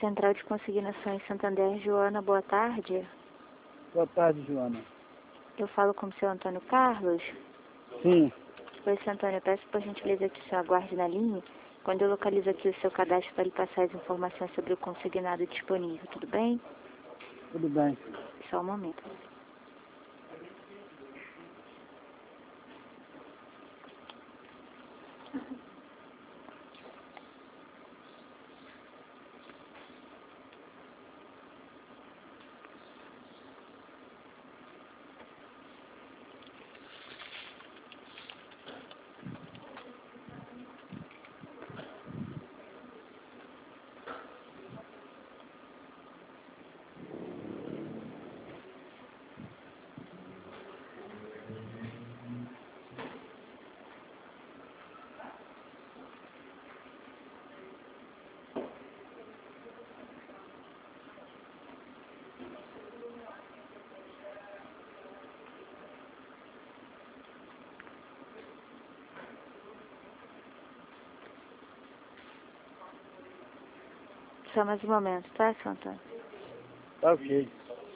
Central de Consignações Santander, Joana, boa tarde. Boa tarde, Joana. Eu falo com o seu Antônio Carlos. Sim. Oi, seu Antônio, eu peço por gentileza que o senhor aguarde na linha. Quando eu localizo aqui o seu cadastro para lhe passar as informações sobre o consignado disponível, tudo bem? Tudo bem. Só um momento. Só mais um momento, tá, seu Antônio? Tá ok.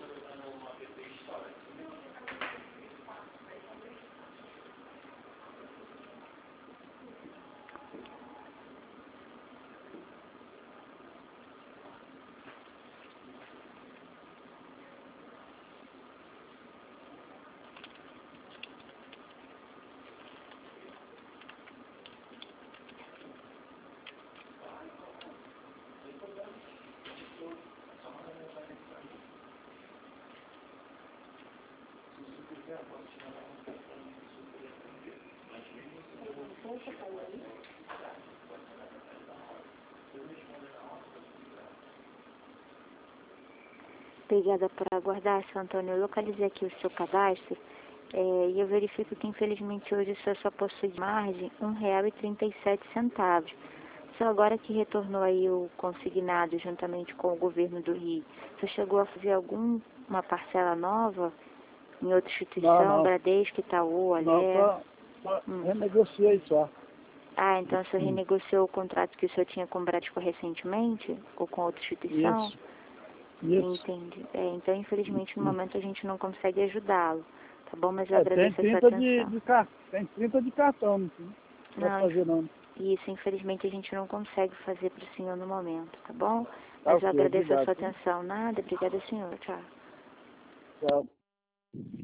Obrigada por aguardar, seu Antônio. Eu localizei aqui o seu cadastro e eu verifico que, infelizmente, hoje o senhor só possui de margem R$ 1,37. Só agora que retornou aí o consignado juntamente com o governo do Rio, você chegou a fazer alguma parcela nova em outra instituição, Não. Bradesco, Itaú, Não, Alea? só renegociei só. Ah, então o senhor renegociou o contrato que o senhor tinha com o Bradesco recentemente? Ou com outra instituição? Isso. Entendi. Então, infelizmente, no momento a gente não consegue ajudá-lo, tá bom? Mas eu Tem agradeço a sua 30 atenção. tem 30 de cartão, não vai Não, fazer não. isso, infelizmente, a gente não consegue fazer para o senhor no momento, tá bom? Tá Mas eu ok, agradeço a obrigado. sua atenção. Nada, obrigada, senhor. Tchau. Tchau.